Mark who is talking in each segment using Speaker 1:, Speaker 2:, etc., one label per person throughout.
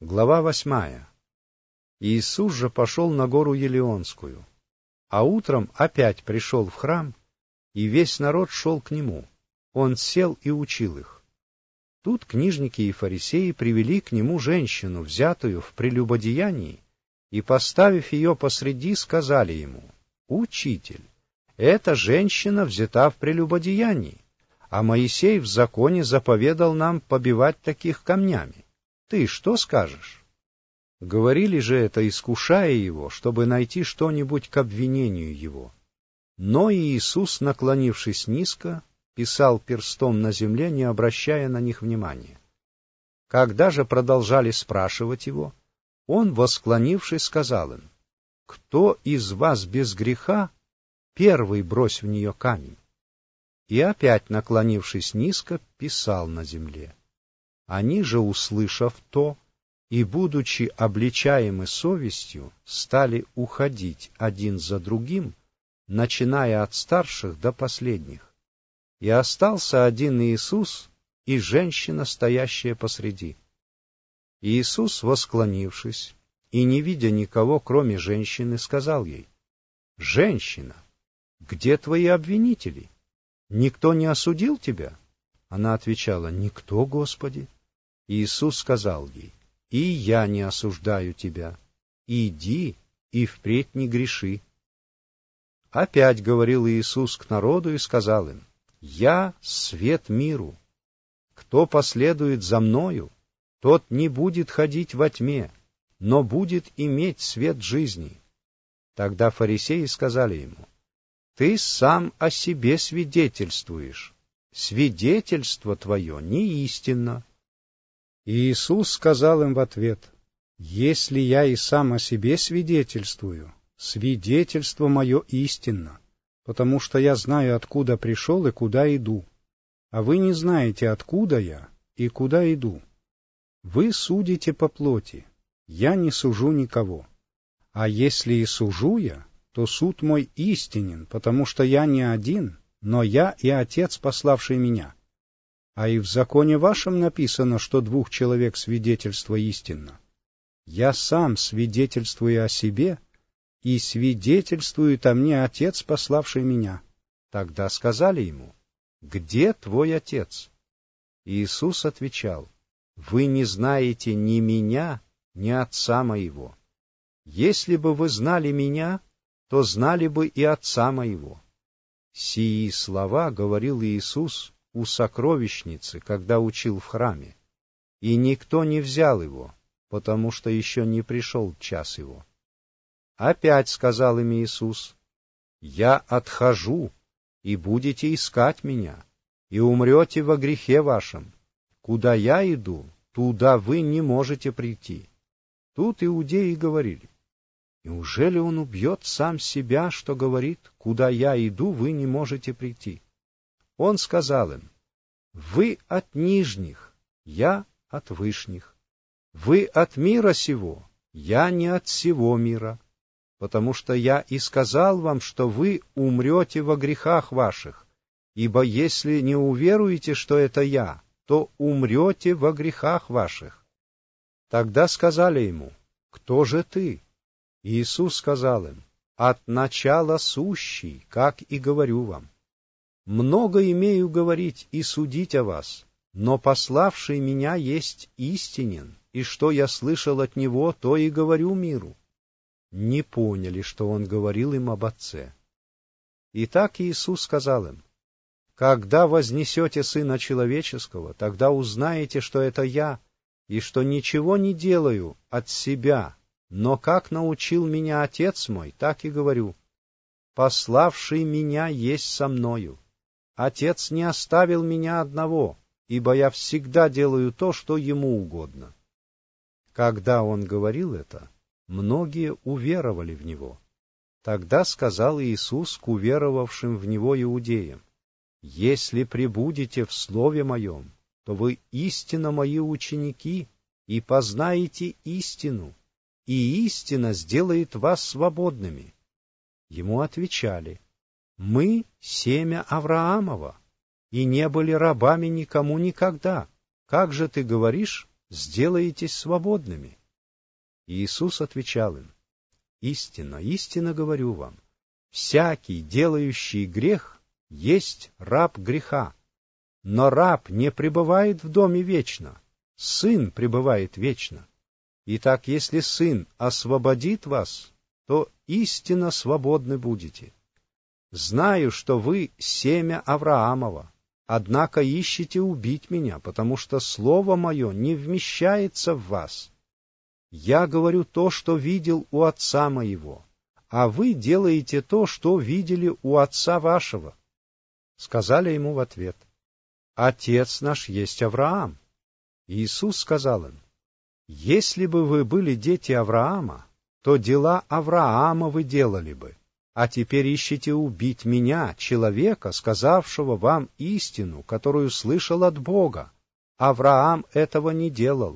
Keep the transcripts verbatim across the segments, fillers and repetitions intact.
Speaker 1: Глава восьмая. Иисус же пошел на гору Елеонскую, а утром опять пришел в храм, и весь народ шел к нему. Он сел и учил их. Тут книжники и фарисеи привели к нему женщину, взятую в прелюбодеянии, и, поставив ее посреди, сказали ему: «Учитель, эта женщина взята в прелюбодеянии, а Моисей в законе заповедал нам побивать таких камнями. Ты что скажешь?» Говорили же это, искушая его, чтобы найти что-нибудь к обвинению его. Но Иисус, наклонившись низко, писал перстом на земле, не обращая на них внимания. Когда же продолжали спрашивать его, он, восклонившись, сказал им: «Кто из вас без греха, первый брось в нее камень». И опять, наклонившись низко, писал на земле. Они же, услышав то, и, будучи обличаемы совестью, стали уходить один за другим, начиная от старших до последних. И остался один Иисус и женщина, стоящая посреди. Иисус, восклонившись и не видя никого, кроме женщины, сказал ей: «Женщина, где твои обвинители? Никто не осудил тебя?» Она отвечала: «Никто, Господи». Иисус сказал ей: «И я не осуждаю тебя. Иди и впредь не греши». Опять говорил Иисус к народу и сказал им: «Я свет миру. Кто последует за Мною, тот не будет ходить во тьме, но будет иметь свет жизни». Тогда фарисеи сказали ему: «Ты сам о себе свидетельствуешь. Свидетельство твое не истинно». И Иисус сказал им в ответ: «Если я и сам о себе свидетельствую, свидетельство мое истинно, потому что я знаю, откуда пришел и куда иду, а вы не знаете, откуда я и куда иду. Вы судите по плоти, я не сужу никого. А если и сужу я, то суд мой истинен, потому что я не один, но я и Отец, пославший меня. А и в законе вашем написано, что двух человек свидетельство истинно. Я сам свидетельствую о себе, и свидетельствует о мне Отец, пославший меня». Тогда сказали ему: «Где твой Отец?» Иисус отвечал: «Вы не знаете ни меня, ни Отца моего. Если бы вы знали меня, то знали бы и Отца моего». Сии слова говорил Иисус у сокровищницы, когда учил в храме, и никто не взял его, потому что еще не пришел час его. Опять сказал им Иисус: «Я отхожу, и будете искать меня, и умрете во грехе вашем. Куда я иду, туда вы не можете прийти». Тут иудеи говорили: «Неужели он убьет сам себя, что говорит: куда я иду, вы не можете прийти?» Он сказал им: «Вы от нижних, я от вышних. Вы от мира сего, я не от сего мира. Потому что я и сказал вам, что вы умрете во грехах ваших, ибо если не уверуете, что это я, то умрете во грехах ваших». Тогда сказали ему: «Кто же ты?» Иисус сказал им: «От начала сущий, как и говорю вам. Много имею говорить и судить о вас, но пославший меня есть истинен, и что я слышал от него, то и говорю миру». Не поняли, что он говорил им об Отце. Итак, Иисус сказал им: «Когда вознесете Сына Человеческого, тогда узнаете, что это я, и что ничего не делаю от себя, но как научил меня Отец мой, так и говорю. Пославший меня есть со мною. Отец не оставил меня одного, ибо я всегда делаю то, что ему угодно». Когда он говорил это, многие уверовали в него. Тогда сказал Иисус к уверовавшим в него иудеям: «Если пребудете в слове моем, то вы истинно мои ученики, и познаете истину, и истина сделает вас свободными». Ему отвечали: «Мы семя Авраамова, и не были рабами никому никогда. Как же ты говоришь: сделаетесь свободными. Иисус отвечал им: истинно, истинно говорю вам, всякий, делающий грех, есть раб греха. Но раб не пребывает в доме вечно, сын пребывает вечно. Итак, если сын освободит вас, то истинно свободны будете. Знаю, что вы семя Авраамова, однако ищете убить меня, потому что слово мое не вмещается в вас. Я говорю то, что видел у отца моего, а вы делаете то, что видели у отца вашего. Сказали ему в ответ: Отец наш есть Авраам. Иисус сказал им: если бы вы были дети Авраама, то дела Авраама вы делали бы, а теперь ищете убить меня, человека, сказавшего вам истину, которую слышал от Бога. Авраам этого не делал.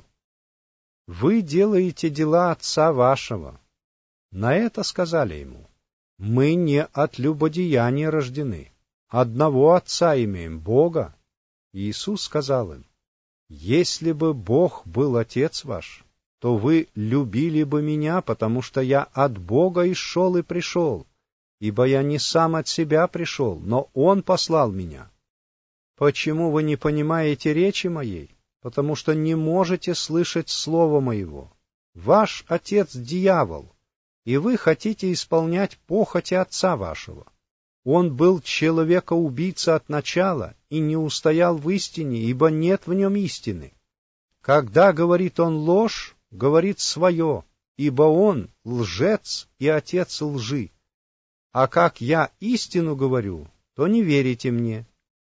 Speaker 1: Вы делаете дела отца вашего. На это сказали ему: мы не от любодеяния рождены, одного отца имеем, Бога. Иисус сказал им: если бы Бог был отец ваш, то вы любили бы меня, потому что я от Бога исшел и пришел, ибо я не сам от себя пришел, но Он послал меня. Почему вы не понимаете речи моей? Потому что не можете слышать слова моего. Ваш отец — дьявол, и вы хотите исполнять похоти отца вашего. Он был человека-убийца от начала и не устоял в истине, ибо нет в нем истины. Когда говорит он ложь, говорит свое, ибо он лжец и отец лжи. А как я истину говорю, то не верите мне.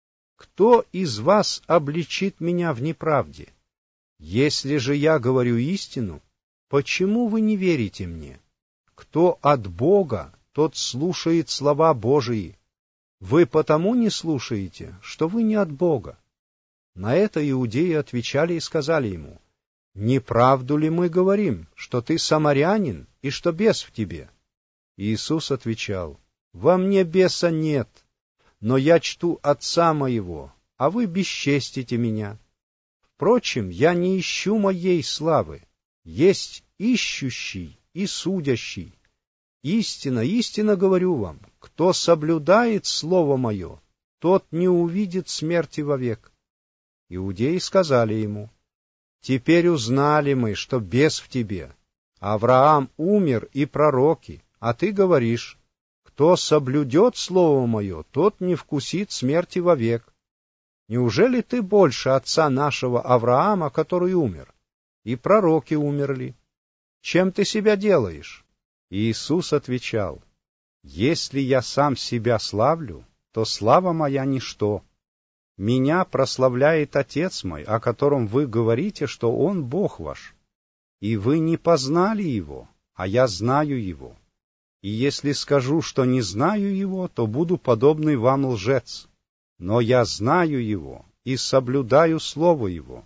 Speaker 1: Кто из вас обличит меня в неправде? Если же я говорю истину, почему вы не верите мне? Кто от Бога, тот слушает слова Божии. Вы потому не слушаете, что вы не от Бога. На это иудеи отвечали и сказали ему: не правду ли мы говорим, что ты самарянин и что бес в тебе? Иисус отвечал: во мне беса нет, но я чту отца моего, а вы бесчестите меня. Впрочем, я не ищу моей славы, есть ищущий и судящий. Истинно, истинно говорю вам, кто соблюдает слово мое, тот не увидит смерти вовек. Иудеи сказали ему: теперь узнали мы, что бес в тебе. Авраам умер и пророки, а ты говоришь: кто соблюдет слово мое, тот не вкусит смерти вовек. Неужели ты больше отца нашего Авраама, который умер? И пророки умерли. Чем ты себя делаешь? Иисус отвечал: если я сам себя славлю, то слава моя ничто. Меня прославляет Отец мой, о котором вы говорите, что Он Бог ваш. И вы не познали Его, а я знаю Его. И если скажу, что не знаю Его, то буду подобный вам лжец. Но я знаю Его и соблюдаю Слово Его.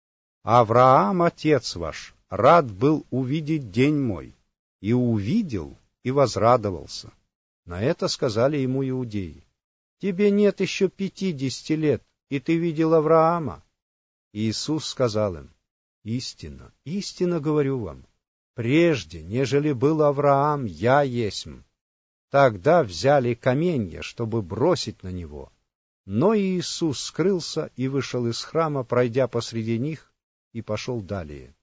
Speaker 1: Авраам, отец ваш, рад был увидеть день мой, и увидел, и возрадовался. На это сказали ему иудеи: тебе нет еще пятидесяти лет, и ты видел Авраама. Иисус сказал им: истинно, истинно говорю вам, прежде, нежели был Авраам, я есмь. Тогда взяли каменья, чтобы бросить на него. Но Иисус скрылся и вышел из храма, пройдя посреди них, и пошел далее.